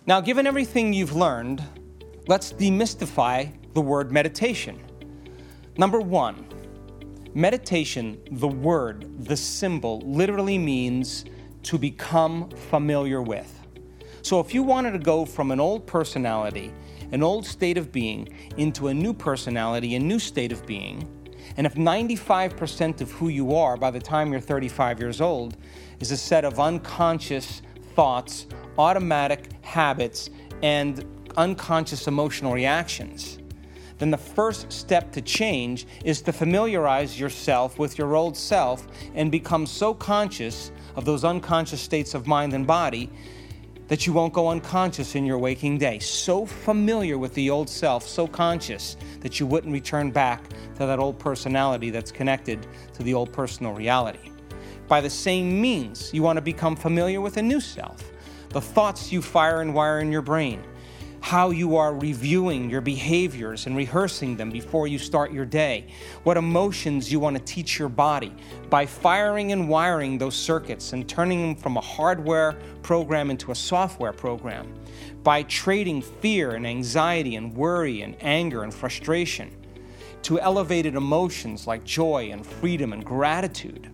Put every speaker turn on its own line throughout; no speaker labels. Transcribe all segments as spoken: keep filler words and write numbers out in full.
Now, given everything you've learned, let's demystify the word meditation. Number one, meditation, the word, the symbol, literally means to become familiar with. So if you wanted to go from an old personality, an old state of being, into a new personality, a new state of being, and if ninety-five percent of who you are by the time you're thirty-five years old is a set of unconscious thoughts, automatic habits, and unconscious emotional reactions, then the first step to change is to familiarize yourself with your old self and become so conscious of those unconscious states of mind and body that you won't go unconscious in your waking day. So familiar with the old self, so conscious that you wouldn't return back to that old personality that's connected to the old personal reality. By the same means, you want to become familiar with a new self, the thoughts you fire and wire in your brain, how you are reviewing your behaviors and rehearsing them before you start your day, what emotions you want to teach your body by firing and wiring those circuits and turning them from a hardware program into a software program, by trading fear and anxiety and worry and anger and frustration to elevated emotions like joy and freedom and gratitude.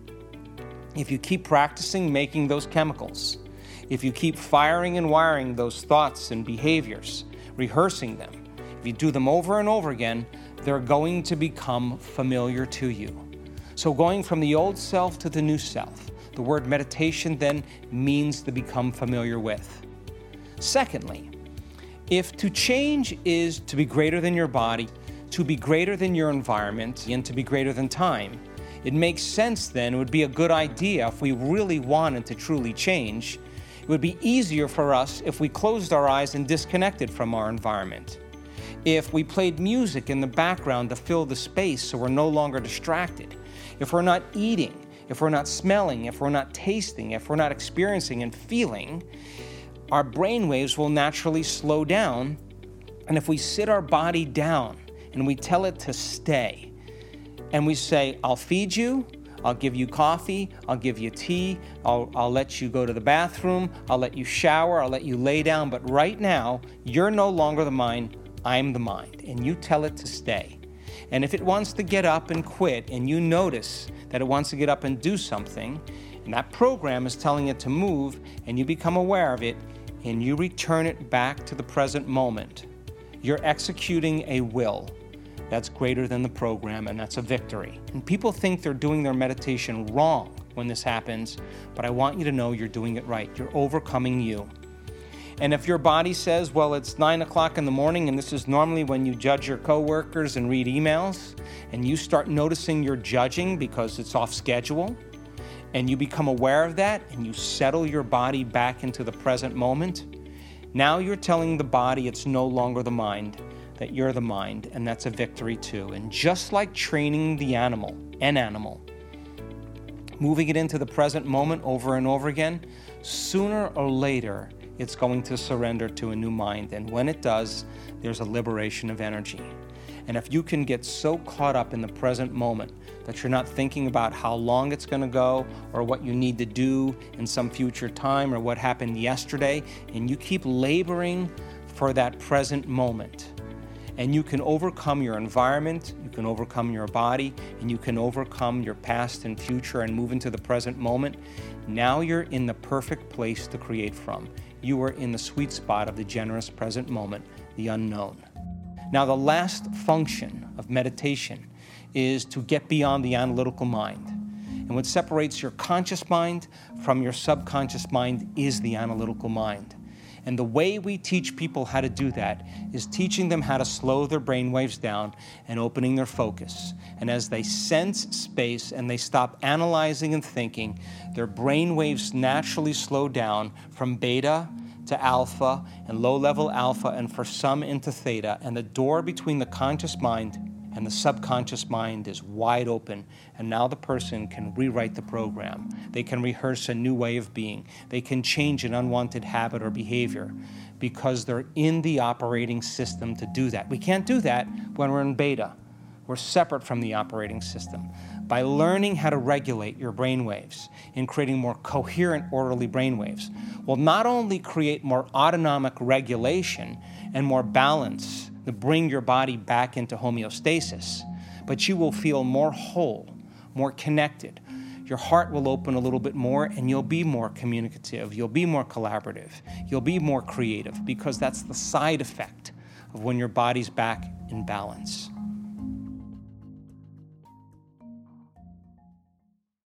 If you keep practicing making those chemicals, if you keep firing and wiring those thoughts and behaviors, rehearsing them, if you do them over and over again, they're going to become familiar to you. So going from the old self to the new self, the word meditation then means to become familiar with. Secondly, if to change is to be greater than your body, to be greater than your environment, and to be greater than time, it makes sense then, it would be a good idea if we really wanted to truly change. It would be easier for us if we closed our eyes and disconnected from our environment. If we played music in the background to fill the space so we're no longer distracted. If we're not eating, if we're not smelling, if we're not tasting, if we're not experiencing and feeling, our brain waves will naturally slow down. And if we sit our body down and we tell it to stay, and we say, I'll feed you, I'll give you coffee, I'll give you tea, I'll, I'll let you go to the bathroom, I'll let you shower, I'll let you lay down, but right now, you're no longer the mind, I'm the mind, and you tell it to stay. And if it wants to get up and quit, and you notice that it wants to get up and do something, and that program is telling it to move, and you become aware of it, and you return it back to the present moment, you're executing a will that's greater than the program, and that's a victory. And people think they're doing their meditation wrong when this happens, but I want you to know you're doing it right. You're overcoming you. And if your body says, well, it's nine o'clock in the morning, and this is normally when you judge your coworkers and read emails, and you start noticing you're judging because it's off schedule, and you become aware of that, and you settle your body back into the present moment, now you're telling the body it's no longer the mind, that you're the mind, and that's a victory too. And just like training the animal, an animal, moving it into the present moment over and over again, sooner or later, it's going to surrender to a new mind. And when it does, there's a liberation of energy. And if you can get so caught up in the present moment that you're not thinking about how long it's going to go or what you need to do in some future time or what happened yesterday, and you keep laboring for that present moment, and you can overcome your environment, you can overcome your body, and you can overcome your past and future and move into the present moment. Now you're in the perfect place to create from. You are in the sweet spot of the generous present moment, the unknown. Now, the last function of meditation is to get beyond the analytical mind. And what separates your conscious mind from your subconscious mind is the analytical mind. And the way we teach people how to do that is teaching them how to slow their brain waves down and opening their focus. And as they sense space and they stop analyzing and thinking, their brain waves naturally slow down from beta to alpha and low-level alpha, and for some into theta. And the door between the conscious mind and the subconscious mind is wide open, and now the person can rewrite the program. They can rehearse a new way of being. They can change an unwanted habit or behavior because they're in the operating system to do that. We can't do that when we're in beta. We're separate from the operating system. by learning how to regulate your brainwaves and creating more coherent, orderly brainwaves, will not only create more autonomic regulation and more balance to bring your body back into homeostasis, but you will feel more whole, more connected. Your heart will open a little bit more and you'll be more communicative, you'll be more collaborative, you'll be more creative, because that's the side effect of when your body's back in balance.